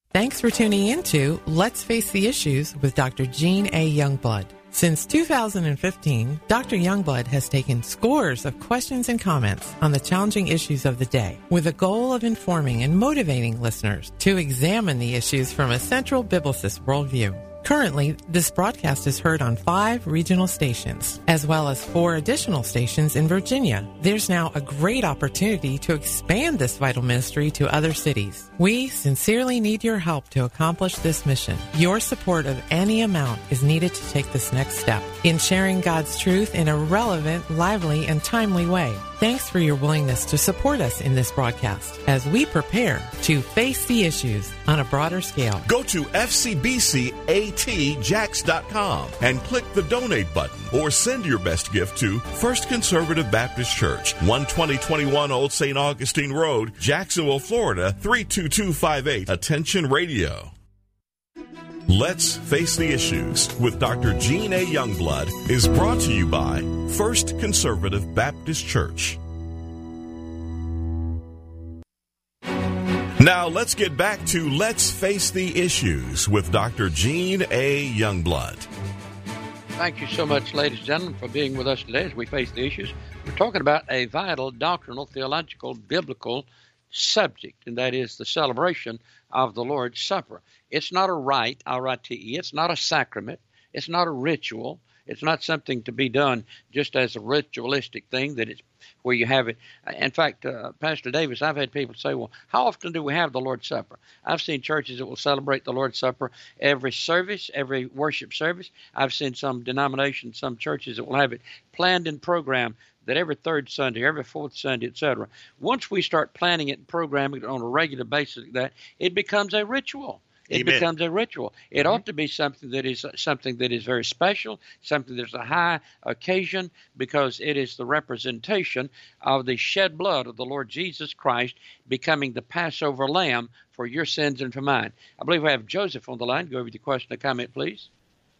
Thanks for tuning in to Let's Face the Issues with Dr. Gene A. Youngblood. Since 2015, Dr. Youngblood has taken scores of questions and comments on the challenging issues of the day with the goal of informing and motivating listeners to examine the issues from a central biblicist worldview. Currently, this broadcast is heard on 5 regional stations, as well as 4 additional stations in Virginia. There's now a great opportunity to expand this vital ministry to other cities. We sincerely need your help to accomplish this mission. Your support of any amount is needed to take this next step in sharing God's truth in a relevant, lively, and timely way. Thanks for your willingness to support us in this broadcast as we prepare to face the issues on a broader scale. Go to fcbcatjax.com and click the donate button or send your best gift to First Conservative Baptist Church, 12021 Old St. Augustine Road, Jacksonville, Florida, 32258. Attention Radio. Let's Face the Issues with Dr. Gene A. Youngblood is brought to you by First Conservative Baptist Church. Now let's get back to Let's Face the Issues with Dr. Gene A. Youngblood. Thank you so much, ladies and gentlemen, for being with us today as we face the issues. We're talking about a vital doctrinal, theological, biblical subject, and that is the celebration of the Lord's Supper. It's not a rite, R-I-T-E. It's not a sacrament. It's not a ritual. It's not something to be done just as a ritualistic thing that it's where you have it. In fact, Pastor Davis, I've had people say, well, how often do we have the Lord's Supper? I've seen churches that will celebrate the Lord's Supper every service, every worship service. I've seen some denominations, some churches that will have it planned and programmed that every third Sunday, every fourth Sunday, etc. Once we start planning it and programming it on a regular basis like that, it becomes a ritual. It Amen. becomes a ritual. It ought to be something that is very special, something that's a high occasion, because it is the representation of the shed blood of the Lord Jesus Christ becoming the Passover lamb for your sins and for mine. I believe we have Joseph on the line. Go over with your question or comment, please.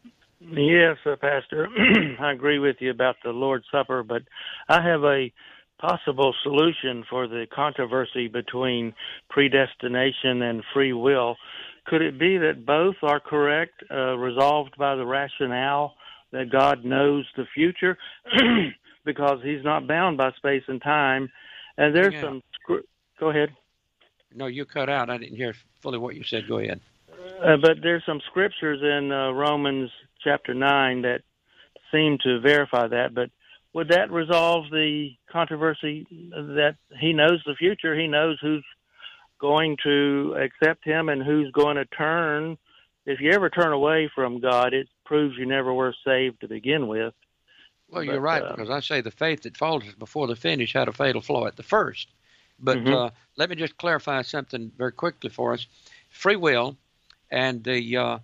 Yes, Pastor. I agree with you about the Lord's Supper, but I have a possible solution for the controversy between predestination and free will. Could it be that both are correct, resolved by the rationale that God knows the future because he's not bound by space and time? And there's some... Go ahead. No, you cut out. I didn't hear fully what you said. Go ahead. But there's some scriptures in Romans chapter 9 that seem to verify that. But would that resolve the controversy that he knows the future? He knows who's going to accept him and who's going to turn. If you ever turn away from God, it proves you never were saved to begin with. Well, you're right, because I say the faith that falters before the finish had a fatal flaw at the first. But let me just clarify something very quickly for us. Free will and the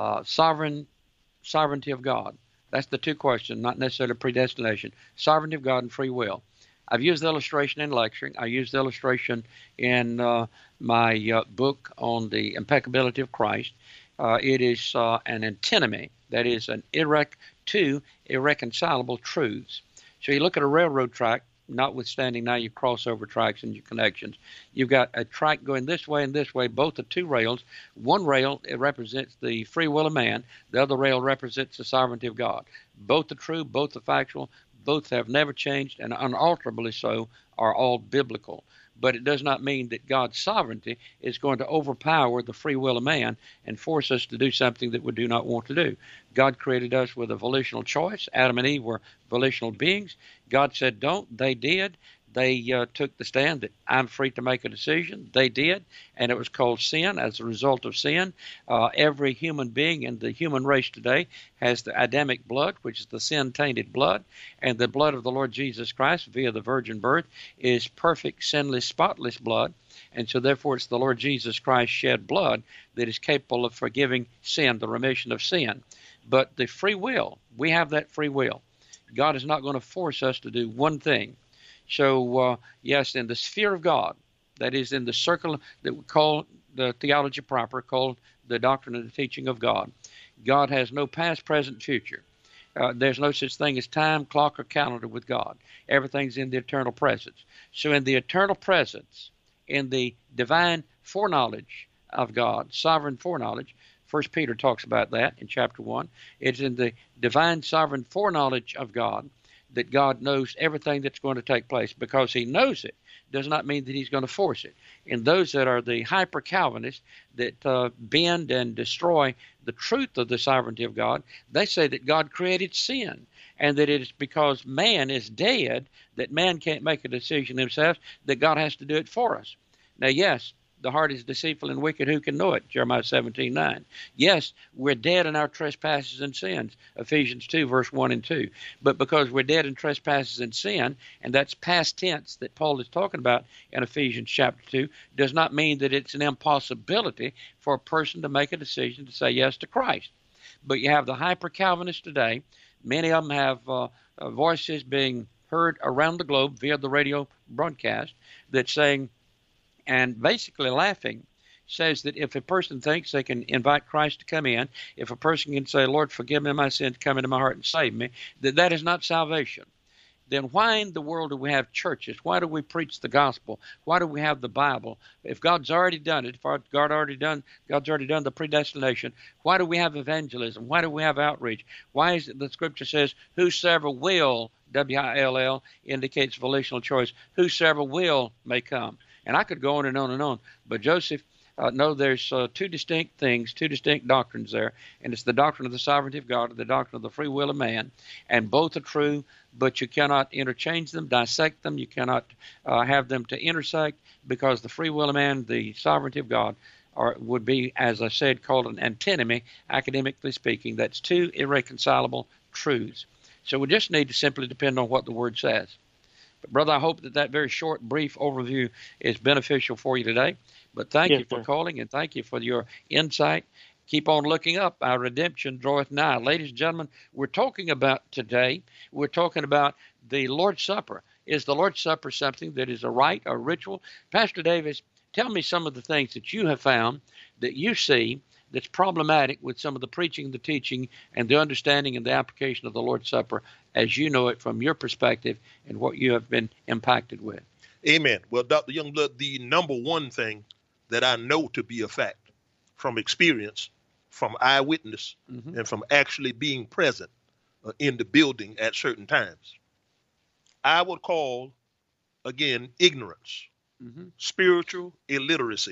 sovereignty of God. That's the two questions, not necessarily predestination. Sovereignty of God and free will. I've used the illustration in lecturing. I used the illustration in my book on the impeccability of Christ. It is an antinomy, that is two irreconcilable truths. So you look at a railroad track, notwithstanding now you crossover tracks and your connections. You've got a track going this way and this way, both are two rails. One rail, it represents the free will of man. The other rail represents the sovereignty of God. Both are true, both are factual, both have never changed, and unalterably so are all biblical. But it does not mean that God's sovereignty is going to overpower the free will of man and force us to do something that we do not want to do. God created us with a volitional choice. Adam and Eve were volitional beings. God said don't. They did. They took the stand that I'm free to make a decision. They did, and it was called sin. As a result of sin, every human being in the human race today has the Adamic blood, which is the sin-tainted blood, and the blood of the Lord Jesus Christ via the virgin birth is perfect, sinless, spotless blood, and so therefore it's the Lord Jesus Christ shed blood that is capable of forgiving sin, the remission of sin. But the free will, we have that free will. God is not going to force us to do one thing. So, yes, in the sphere of God, that is in the circle that we call the theology proper, called the doctrine and the teaching of God, God has no past, present, future. There's no such thing as time, clock, or calendar with God. Everything's in the eternal presence. So in the eternal presence, in the divine foreknowledge of God, sovereign foreknowledge. 1 Peter talks about that in chapter 1. It's in the divine sovereign foreknowledge of God that God knows everything that's going to take place. Because he knows it does not mean that he's going to force it. And those that are the hyper-Calvinists that bend and destroy the truth of the sovereignty of God, they say that God created sin and that it is because man is dead that man can't make a decision himself, that God has to do it for us. Now, yes, the heart is deceitful and wicked, who can know it? Jeremiah 17:9. Yes, we're dead in our trespasses and sins, Ephesians 2, verse 1 and 2. But because we're dead in trespasses and sin, and that's past tense that Paul is talking about in Ephesians chapter 2, does not mean that it's an impossibility for a person to make a decision to say yes to Christ. But you have the hyper-Calvinists today. Many of them have voices being heard around the globe via the radio broadcast that's saying, and basically laughing, says that if a person thinks they can invite Christ to come in, if a person can say, Lord, forgive me my sins, come into my heart and save me, that is not salvation. Then why in the world do we have churches? Why do we preach the gospel? Why do we have the Bible? If God's already done it, if God's already done the predestination, why do we have evangelism? Why do we have outreach? Why is it the scripture says, whosoever will, W-I-L-L, indicates volitional choice, whosoever will may come. And I could go on and on and on. But Joseph, no, there's two distinct things, two distinct doctrines there. And it's the doctrine of the sovereignty of God and the doctrine of the free will of man. And both are true, but you cannot interchange them, dissect them. You cannot have them to intersect, because the free will of man, the sovereignty of God, would be, as I said, called an antinomy, academically speaking. That's two irreconcilable truths. So we just need to simply depend on what the Word says. But, brother, I hope that very short, brief overview is beneficial for you today. But thank you for calling, and thank you for your insight. Keep on looking up. Our redemption draweth nigh. Ladies and gentlemen, we're talking about the Lord's Supper. Is the Lord's Supper something that is a rite or ritual? Pastor Davis, tell me some of the things that you have found that you see that's problematic with some of the preaching, the teaching, and the understanding and the application of the Lord's Supper as you know it from your perspective and what you have been impacted with. Amen. Well, Dr. Youngblood, the number one thing that I know to be a fact from experience, from eyewitness, and from actually being present in the building at certain times, I would call, again, ignorance, spiritual illiteracy,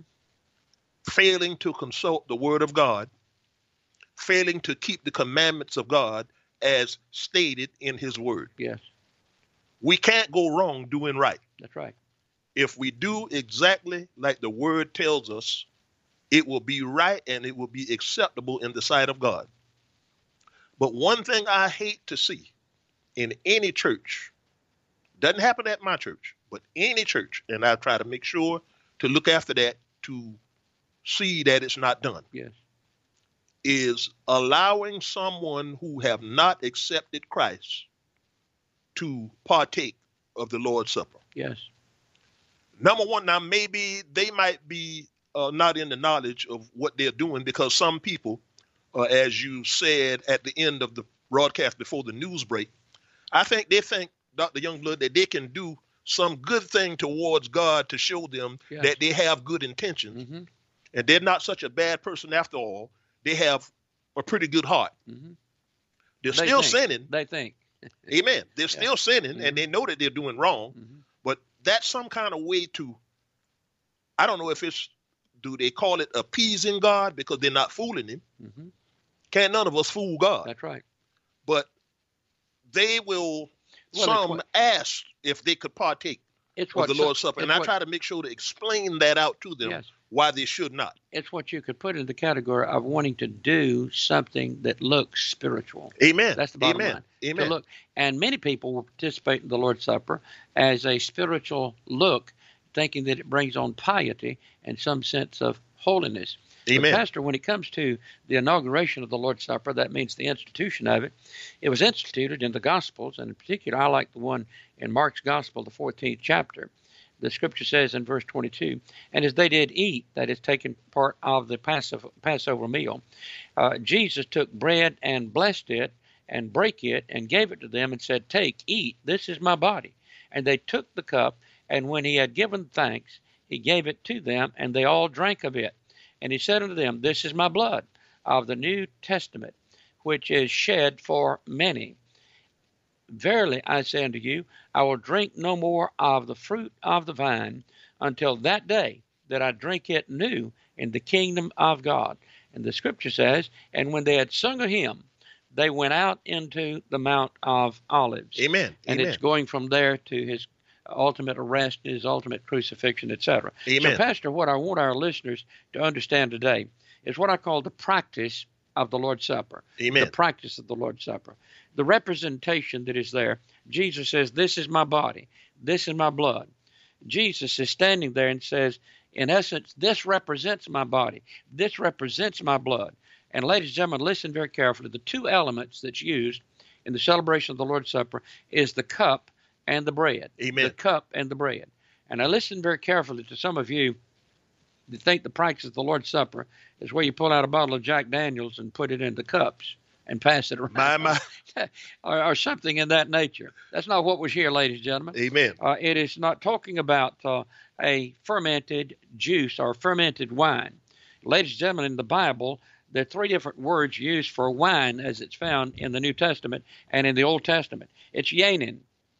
failing to consult the Word of God, failing to keep the commandments of God as stated in His Word. Yes. We can't go wrong doing right. That's right. If we do exactly like the Word tells us, it will be right and it will be acceptable in the sight of God. But one thing I hate to see in any church, doesn't happen at my church, but any church, and I try to make sure to look after that to see that it's not done. Yes. Is allowing someone who have not accepted Christ to partake of the Lord's Supper. Yes. Number one, now maybe they might be not in the knowledge of what they're doing, because some people, as you said at the end of the broadcast before the news break, I think they think, Dr. Youngblood, that they can do some good thing towards God to show them that they have good intentions. And they're not such a bad person after all. They have a pretty good heart. They're still sinning. They think. Amen. They're still sinning, and they know that they're doing wrong. But that's some kind of way to, I don't know if it's, do they call it appeasing God because they're not fooling Him? Can't none of us fool God. That's right. But they will, ask if they could partake of the Lord's Supper. And I try to make sure to explain that out to them, why they should not. It's what you could put in the category of wanting to do something that looks spiritual. Amen. That's the bottom line. Amen. To look, and many people will participate in the Lord's Supper as a spiritual look, thinking that it brings on piety and some sense of holiness. Amen. But Pastor, when it comes to the inauguration of the Lord's Supper, that means the institution of it. It was instituted in the Gospels, and in particular, I like the one in Mark's Gospel, the 14th chapter. The scripture says in verse 22, and as they did eat, that is taken part of the Passover meal, Jesus took bread and blessed it and brake it and gave it to them and said, take, eat, this is my body. And they took the cup, and when he had given thanks, he gave it to them, and they all drank of it. And he said unto them, This is my blood of the New Testament, which is shed for many. Verily I say unto you, I will drink no more of the fruit of the vine until that day that I drink it new in the kingdom of God. And the scripture says, and when they had sung a hymn, they went out into the Mount of Olives. Amen. And Amen. it's going from there to his ultimate arrest, his ultimate crucifixion, etc. Amen. So, Pastor, what I want our listeners to understand today is what I call the practice of the Lord's Supper. Amen. The practice of the Lord's Supper. The representation that is there. Jesus says, this is my body. This is my blood. Jesus is standing there and says, in essence, this represents my body. This represents my blood. And ladies and gentlemen, listen very carefully. The two elements that's used in the celebration of the Lord's Supper is the cup and the bread. Amen. The cup and the bread. And I listen very carefully to some of you that think the practice of the Lord's Supper is where you pull out a bottle of Jack Daniels and put it in the cups and pass it around. My. or something in that nature. That's not what was here, ladies and gentlemen. Amen. It is not talking about a fermented juice or fermented wine. Ladies and gentlemen, in the Bible, there are three different words used for wine as it's found in the New Testament and in the Old Testament. It's yainin,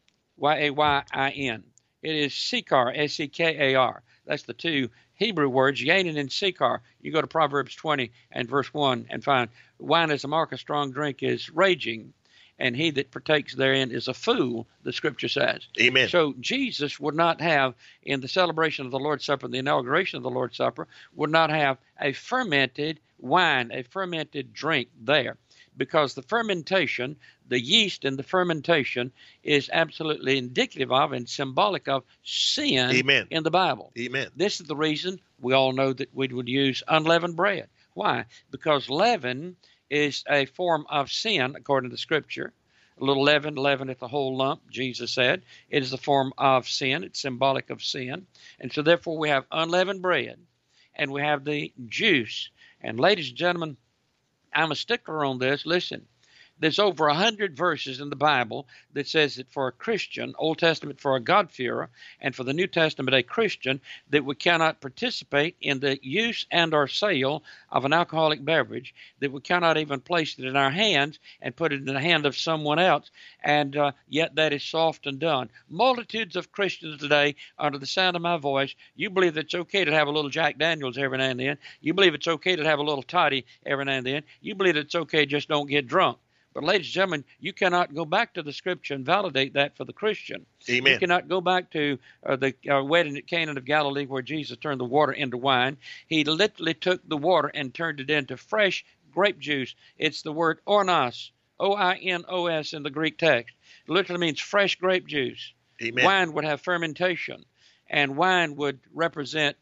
Y-A-Y-I-N. It is sekar, S-E-K-A-R. That's the two Hebrew words, yainin and sekar. You go to Proverbs 20 and verse 1 and find wine as a mark of strong drink is raging, and he that partakes therein is a fool, the scripture says. Amen. So Jesus would not have, in the celebration of the Lord's Supper, the inauguration of the Lord's Supper, would not have a fermented wine, a fermented drink there, because the fermentation, the yeast in the fermentation, is absolutely indicative of and symbolic of sin. Amen. In the Bible. Amen. This is the reason we all know that we would use unleavened bread. Why? Because leaven is a form of sin, according to the Scripture. A little leaven, leaveneth the whole lump, Jesus said. It is a form of sin. It's symbolic of sin. And so therefore we have unleavened bread, and we have the juice. And ladies and gentlemen, I'm a stickler on this. Listen, there's over 100 verses in the Bible that says that for a Christian, Old Testament for a God-fearer, and for the New Testament a Christian, that we cannot participate in the use and or sale of an alcoholic beverage, that we cannot even place it in our hands and put it in the hand of someone else, and yet that is so often done. Multitudes of Christians today, under the sound of my voice, you believe that it's okay to have a little Jack Daniels every now and then. You believe it's okay to have a little toddy every now and then. You believe it's okay, just don't get drunk. But ladies and gentlemen, you cannot go back to the Scripture and validate that for the Christian. Amen. You cannot go back to the wedding at Cana of Galilee where Jesus turned the water into wine. He literally took the water and turned it into fresh grape juice. It's the word oinos, O-I-N-O-S in the Greek text. It literally means fresh grape juice. Amen. Wine would have fermentation, and wine would represent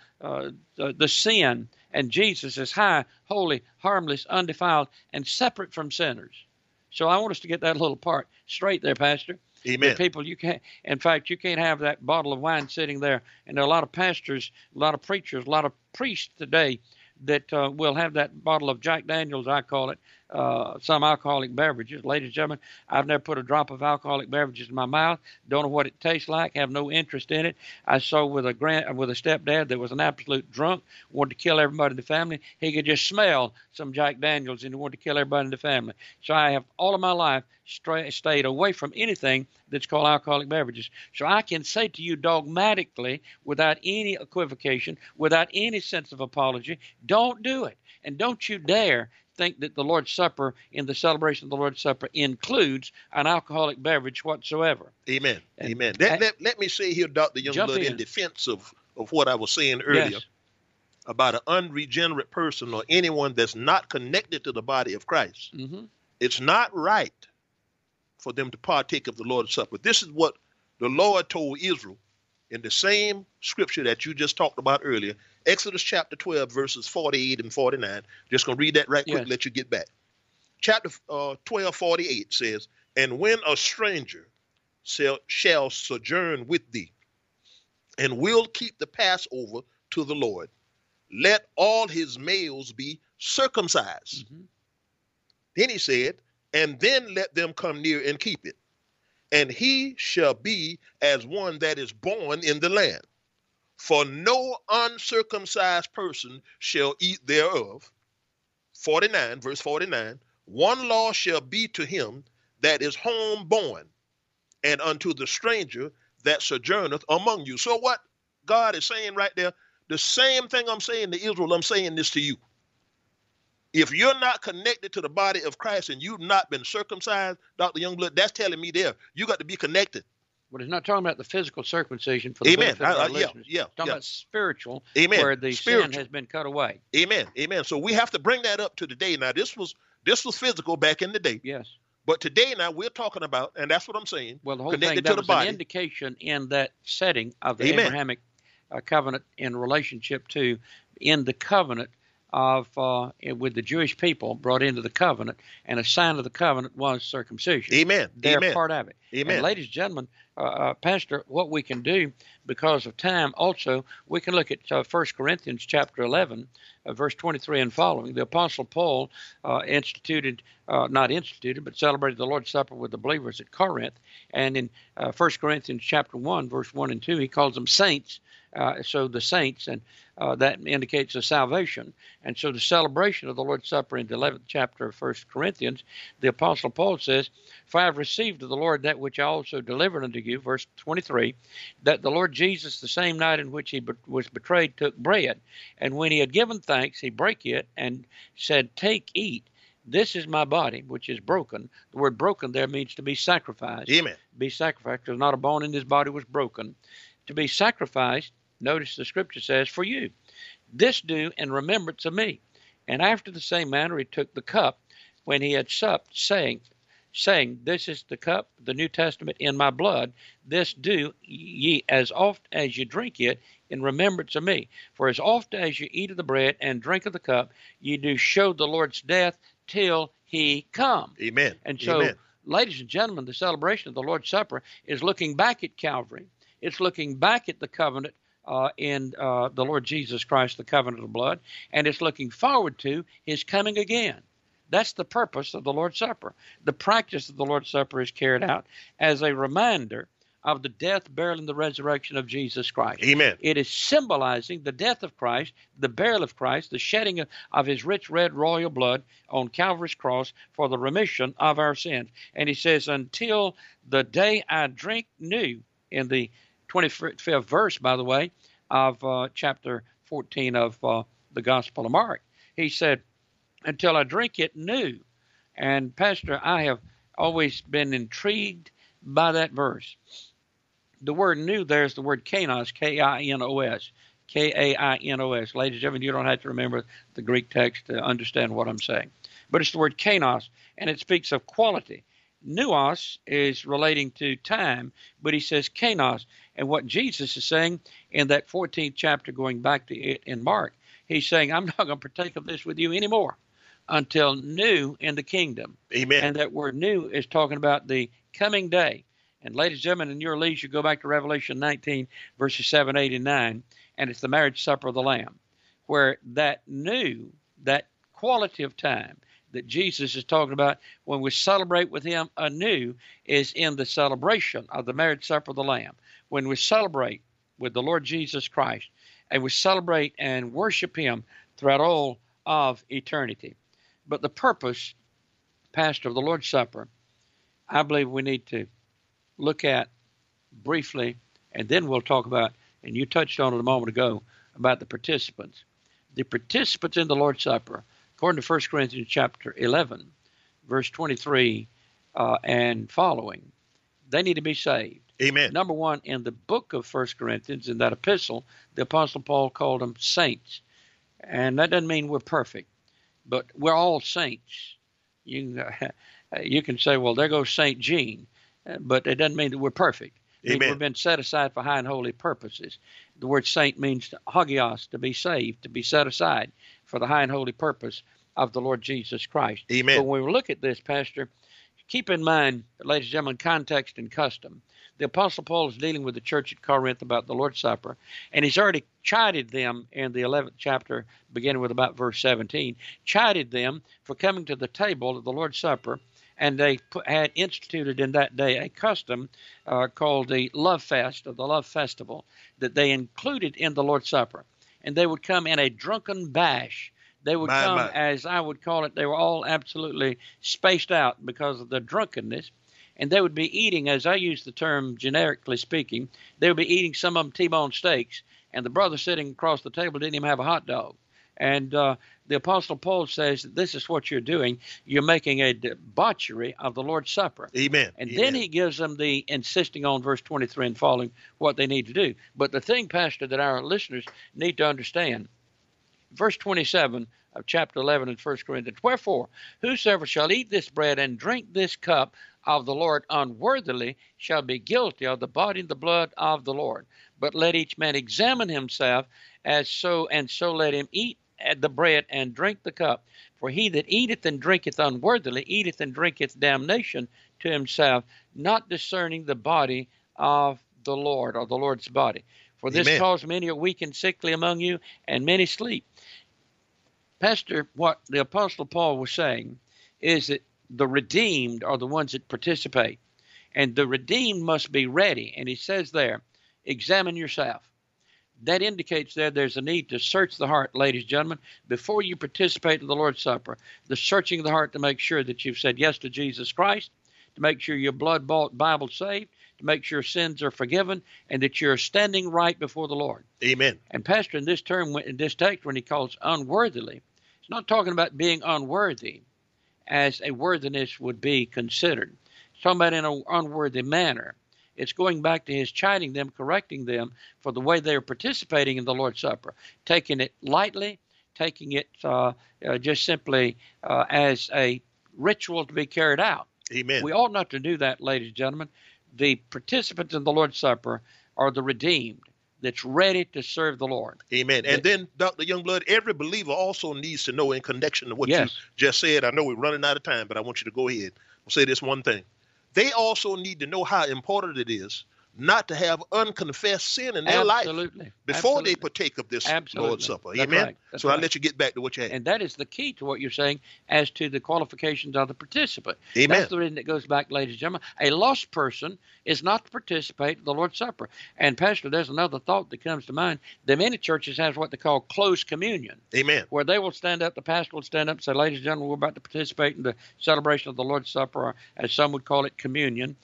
the sin. And Jesus is high, holy, harmless, undefiled, and separate from sinners. So I want us to get that little part straight there, Pastor. Amen. That people, you can't. In fact, you can't have that bottle of wine sitting there. And there are a lot of pastors, a lot of preachers, a lot of priests today that will have that bottle of Jack Daniels, I call it, some alcoholic beverages. Ladies and gentlemen, I've never put a drop of alcoholic beverages in my mouth. Don't know what it tastes like. Have no interest in it. I saw with a stepdad that was an absolute drunk, wanted to kill everybody in the family. He could just smell some Jack Daniels and he wanted to kill everybody in the family. So I have all of my life stayed away from anything that's called alcoholic beverages. So I can say to you dogmatically, without any equivocation, without any sense of apology, don't do it. And don't you dare think that the Lord's Supper, in the celebration of the Lord's Supper, includes an alcoholic beverage whatsoever. Amen. Amen. Let me say here, Dr. Youngblood, in defense of what I was saying earlier, yes, about an unregenerate person or anyone that's not connected to the body of Christ. Mm-hmm. It's not right for them to partake of the Lord's Supper. This is what the Lord told Israel in the same scripture that you just talked about earlier, Exodus chapter 12, verses 48 and 49. Just going to read that right quick, let you get back. Chapter 12, 48 says, "And when a stranger shall sojourn with thee, and will keep the Passover to the Lord, let all his males be circumcised." Mm-hmm. Then he said, "And then let them come near and keep it. And he shall be as one that is born in the land. For no uncircumcised person shall eat thereof. 49, verse 49. One law shall be to him that is homeborn, and unto the stranger that sojourneth among you. So what God is saying right there, the same thing I'm saying to Israel, I'm saying this to you. If you're not connected to the body of Christ and you've not been circumcised, Dr. Youngblood, that's telling me there, you got to be connected. But it's not talking about the physical circumcision for the benefit of our listeners. It's talking about spiritual, where the sin has been cut away. Amen. So we have to bring that up to today. Now, this was physical back in the day. Yes. But today now we're talking about, and that's what I'm saying, well, the whole connected thing, that to the was body. An indication in that setting of the Abrahamic covenant in relationship to in the covenant of with the Jewish people brought into the covenant, and a sign of the covenant was circumcision. Amen. They're part of it. Amen. And ladies and gentlemen, Pastor, what we can do because of time, also we can look at 1 Corinthians chapter 11, verse 23 and following. The Apostle Paul not instituted, but celebrated the Lord's Supper with the believers at Corinth. And in 1 Corinthians chapter 1, verse 1 and 2, he calls them saints. So the saints, and that indicates the salvation. And so the celebration of the Lord's Supper in the 11th chapter of 1 Corinthians, the Apostle Paul says, "For I have received of the Lord that which I also delivered unto you," verse 23, "that the Lord Jesus, the same night in which he was betrayed, took bread. And when he had given thanks, he brake it and said, Take, eat. This is my body, which is broken." The word broken there means to be sacrificed. Amen. Be sacrificed, because not a bone in his body was broken. To be sacrificed, notice the scripture says, "For you. This do in remembrance of me." And after the same manner he took the cup when he had supped, saying, "This is the cup, the New Testament, in my blood. This do ye as oft as you drink it in remembrance of me. For as oft as you eat of the bread and drink of the cup, ye do show the Lord's death till he come." Amen. And so, Amen. Ladies and gentlemen, the celebration of the Lord's Supper is looking back at Calvary. It's looking back at the covenant in the Lord Jesus Christ, the covenant of blood, and it's looking forward to his coming again. That's the purpose of the Lord's Supper. The practice of the Lord's Supper is carried out as a reminder of the death, burial, and the resurrection of Jesus Christ. Amen. It is symbolizing the death of Christ, the burial of Christ, the shedding of his rich red royal blood on Calvary's cross for the remission of our sins. And he says, "Until the day I drink new," in the 25th verse, by the way, of chapter 14 of the Gospel of Mark. He said, "Until I drink it new." And Pastor, I have always been intrigued by that verse. The word new there is the word kainos, K-I-N-O-S, K-A-I-N-O-S. Ladies and gentlemen, you don't have to remember the Greek text to understand what I'm saying. But it's the word kainos, and it speaks of quality. Nuos is relating to time, but he says kainos. And what Jesus is saying in that 14th chapter, going back to it in Mark, he's saying, "I'm not going to partake of this with you anymore until new in the kingdom." Amen. And that word new is talking about the coming day. And ladies and gentlemen, in your leisure, go back to Revelation 19, verses 7, 8, and 9, and it's the marriage supper of the Lamb, where that new, that quality of time that Jesus is talking about when we celebrate with him anew is in the celebration of the marriage supper of the Lamb. When we celebrate with the Lord Jesus Christ, and we celebrate and worship him throughout all of eternity. But the purpose, Pastor, of the Lord's Supper, I believe we need to look at briefly, and then we'll talk about, and you touched on it a moment ago, about the participants. The participants in the Lord's Supper, according to 1 Corinthians chapter 11, verse 23 and following, they need to be saved. Amen. Number one, in the book of 1 Corinthians, in that epistle, the Apostle Paul called them saints. And that doesn't mean we're perfect, but we're all saints. You can say, well, there goes St. Jean, but it doesn't mean that we're perfect. Amen. We've been set aside for high and holy purposes. The word saint means hagios, to be saved, to be set aside for the high and holy purpose of the Lord Jesus Christ. Amen. But when we look at this, Pastor, keep in mind, ladies and gentlemen, context and custom. The Apostle Paul is dealing with the church at Corinth about the Lord's Supper, and he's already chided them in the 11th chapter, beginning with about verse 17, chided them for coming to the table of the Lord's Supper And they had instituted in that day a custom called the Love Fest, or the Love Festival, that they included in the Lord's Supper. And they would come in a drunken bash. They would come, as I would call it, they were all absolutely spaced out because of the drunkenness. And they would be eating, as I use the term generically speaking, they would be eating some of them T-bone steaks. And the brother sitting across the table didn't even have a hot dog. And the Apostle Paul says that this is what you're doing. You're making a debauchery of the Lord's Supper. Amen. And then he gives them the insisting on verse 23 and following what they need to do. But the thing, Pastor, that our listeners need to understand, verse 27 of chapter 11 in 1 Corinthians, wherefore, whosoever shall eat this bread and drink this cup of the Lord unworthily shall be guilty of the body and the blood of the Lord. But let each man examine himself, and so let him eat the bread and drink the cup. For he that eateth and drinketh unworthily eateth and drinketh damnation to himself, not discerning the body of the Lord, or the Lord's body. For this cause many are weak and sickly among you, and many sleep. Pastor, what the Apostle Paul was saying is that the redeemed are the ones that participate. And the redeemed must be ready. And he says there, examine yourself. That indicates there's a need to search the heart, ladies and gentlemen, before you participate in the Lord's Supper. The searching of the heart to make sure that you've said yes to Jesus Christ, to make sure you're blood-bought, Bible-saved, to make sure sins are forgiven, and that you're standing right before the Lord. Amen. And Pastor, in this text, when he calls unworthily, he's not talking about being unworthy as a worthiness would be considered. He's talking about in an unworthy manner. It's going back to his chiding them, correcting them for the way they are participating in the Lord's Supper, taking it lightly, taking it just simply as a ritual to be carried out. Amen. We ought not to do that, ladies and gentlemen. The participants in the Lord's Supper are the redeemed that's ready to serve the Lord. Amen. And then, Dr. Youngblood, every believer also needs to know, in connection to what you just said, I know we're running out of time, but I want you to go ahead. I'll say this one thing. They also need to know how important it is not to have unconfessed sin in their life before they partake of this Lord's Supper. Amen. Right. So I'll let you get back to what you had. And that is the key to what you're saying as to the qualifications of the participant. Amen. That's the reason it goes back, ladies and gentlemen. A lost person is not to participate in the Lord's Supper. And Pastor, there's another thought that comes to mind. That many churches have what they call closed communion. Amen. Where they will stand up, the pastor will stand up and say, ladies and gentlemen, we're about to participate in the celebration of the Lord's Supper, or as some would call it, communion.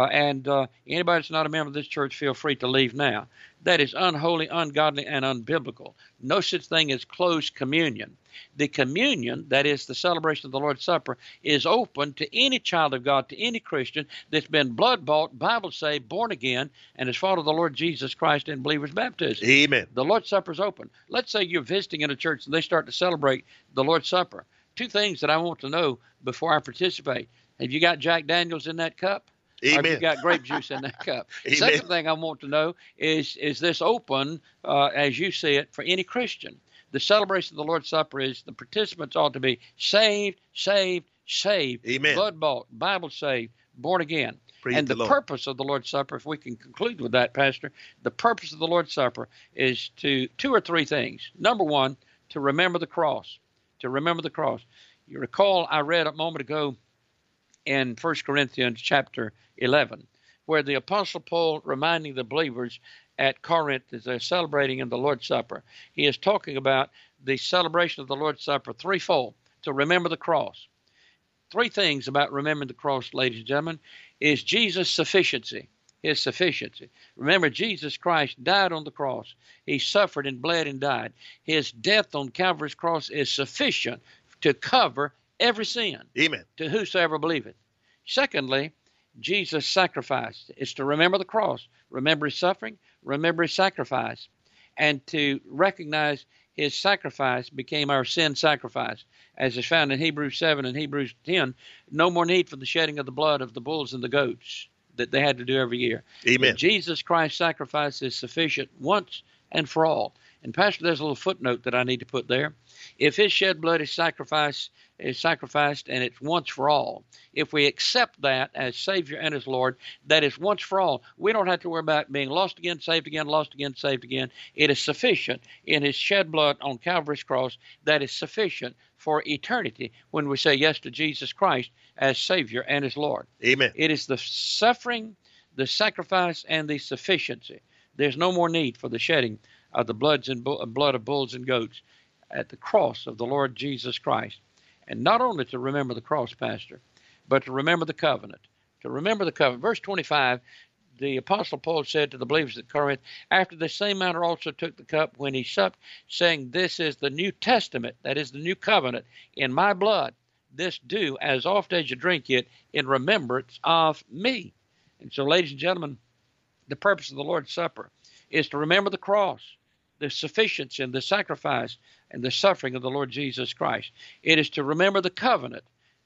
Anybody that's not a member of this church, feel free to leave now. That is unholy, ungodly, and unbiblical. No such thing as closed communion. The communion, that is the celebration of the Lord's Supper, is open to any child of God, to any Christian that's been blood-bought, Bible-saved, born again, and has followed the Lord Jesus Christ in believer's baptism. Amen. The Lord's Supper is open. Let's say you're visiting in a church and they start to celebrate the Lord's Supper. Two things that I want to know before I participate. Have you got Jack Daniels in that cup? Amen. Or have you got grape juice in that cup? Second thing I want to know is this open, as you see it, for any Christian? The celebration of the Lord's Supper is the participants ought to be saved, Amen. blood-bought, Bible-saved, born again. Praise and the purpose of the Lord's Supper, if we can conclude with that, Pastor, the purpose of the Lord's Supper is to two or three things. Number one, to remember the cross. To remember the cross. You recall I read a moment ago in 1 Corinthians chapter 11, where the Apostle Paul reminding the believers at Corinth as they're celebrating in the Lord's Supper, he is talking about the celebration of the Lord's Supper threefold, to remember the cross. Three things about remembering the cross, ladies and gentlemen, is Jesus' sufficiency, his sufficiency. Remember, Jesus Christ died on the cross. He suffered and bled and died. His death on Calvary's cross is sufficient to cover every sin. Amen. To whosoever believeth. Secondly, Jesus' sacrifice is to remember the cross, remember his suffering, remember his sacrifice, and to recognize his sacrifice became our sin sacrifice. As is found in Hebrews 7 and Hebrews 10, no more need for the shedding of the blood of the bulls and the goats that they had to do every year. Amen. But Jesus Christ's sacrifice is sufficient once and for all. And Pastor, there's a little footnote that I need to put there. If his shed blood is sacrificed and it's once for all, if we accept that as Savior and as Lord, that is once for all. We don't have to worry about being lost again, saved again, lost again, saved again. It is sufficient in his shed blood on Calvary's cross. That is sufficient for eternity when we say yes to Jesus Christ as Savior and as Lord. Amen. It is the suffering, the sacrifice, and the sufficiency. There's no more need for the shedding of the blood of bulls and goats at the cross of the Lord Jesus Christ. And not only to remember the cross, Pastor, but to remember the covenant. To remember the covenant. Verse 25, the Apostle Paul said to the believers at Corinth, after the same manner also took the cup when he supped, saying, this is the New Testament, that is the new covenant, in my blood. This do as oft as you drink it in remembrance of me. And so, ladies and gentlemen, the purpose of the Lord's Supper is to remember the cross, the sufficiency and the sacrifice and the suffering of the Lord Jesus Christ. It is to remember the covenant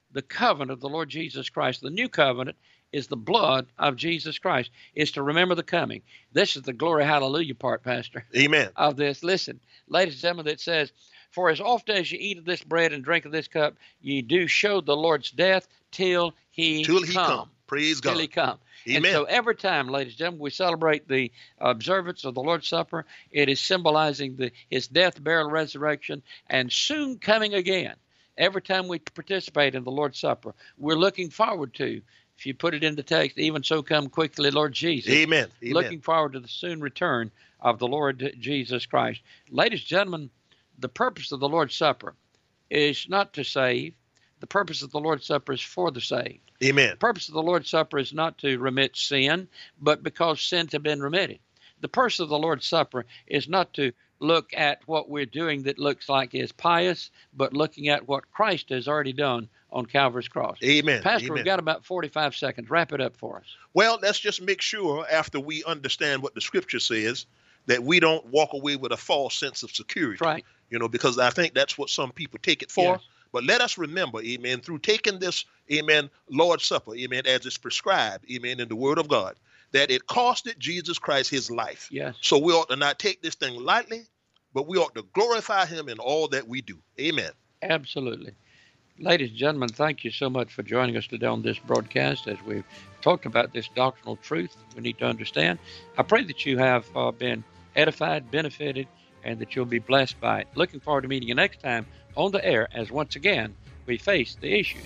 of the Lord Jesus Christ. The new covenant is the blood of Jesus Christ. It's to remember the coming. This is the glory hallelujah part, Pastor. Amen. Of this. Listen, ladies and gentlemen, it says, for as oft as you eat of this bread and drink of this cup, ye do show the Lord's death till he come. Praise God. Till he come. Amen. And so every time, ladies and gentlemen, we celebrate the observance of the Lord's Supper, it is symbolizing his death, burial, resurrection, and soon coming again. Every time we participate in the Lord's Supper, we're looking forward to, if you put it in the text, even so come quickly, Lord Jesus. Amen. Amen. Looking forward to the soon return of the Lord Jesus Christ. Ladies and gentlemen, the purpose of the Lord's Supper is not to save. The purpose of the Lord's Supper is for the saved. Amen. The purpose of the Lord's Supper is not to remit sin, but because sins have been remitted. The purpose of the Lord's Supper is not to look at what we're doing that looks like is pious, but looking at what Christ has already done on Calvary's cross. Amen. Pastor, Amen. We've got about 45 seconds. Wrap it up for us. Well, let's just make sure after we understand what the Scripture says that we don't walk away with a false sense of security. That's right. Because I think that's what some people take it for. Yes. But let us remember, amen, through taking this, amen, Lord's Supper, amen, as it's prescribed, amen, in the Word of God, that it costed Jesus Christ his life. Yes. So we ought to not take this thing lightly, but we ought to glorify him in all that we do. Amen. Absolutely. Ladies and gentlemen, thank you so much for joining us today on this broadcast as we've talked about this doctrinal truth we need to understand. I pray that you have been edified, benefited, and that you'll be blessed by it. Looking forward to meeting you next time on the air as once again we face the issues.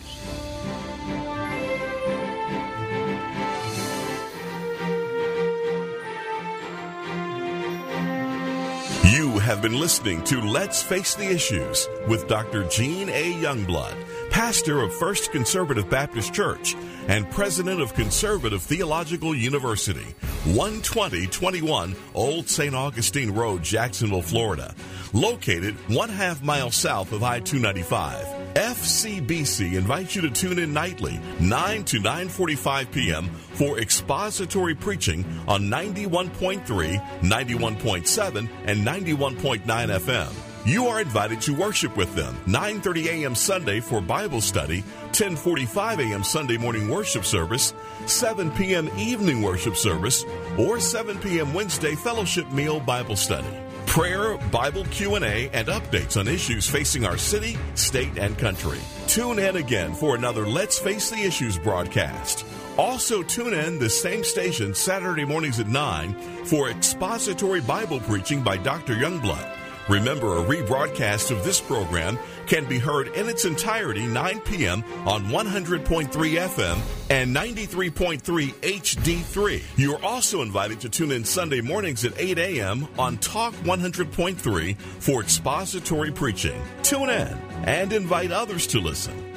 You have been listening to Let's Face the Issues with Dr. Gene A. Youngblood, pastor of First Conservative Baptist Church and president of Conservative Theological University, 12021 Old St. Augustine Road, Jacksonville, Florida, located 1/2 mile south of I-295. FCBC invites you to tune in nightly, 9 to 9:45 p.m. for expository preaching on 91.3, 91.7, and 91.9 FM. You are invited to worship with them, 9:30 a.m. Sunday for Bible study, 10:45 a.m. Sunday morning worship service, 7 p.m. evening worship service, or 7 p.m. Wednesday fellowship meal Bible study. Prayer, Bible Q&A, and updates on issues facing our city, state, and country. Tune in again for another Let's Face the Issues broadcast. Also tune in the same station Saturday mornings at 9 for expository Bible preaching by Dr. Youngblood. Remember, a rebroadcast of this program can be heard in its entirety 9 p.m. on 100.3 FM and 93.3 HD3. You are also invited to tune in Sunday mornings at 8 a.m. on Talk 100.3 for expository preaching. Tune in and invite others to listen.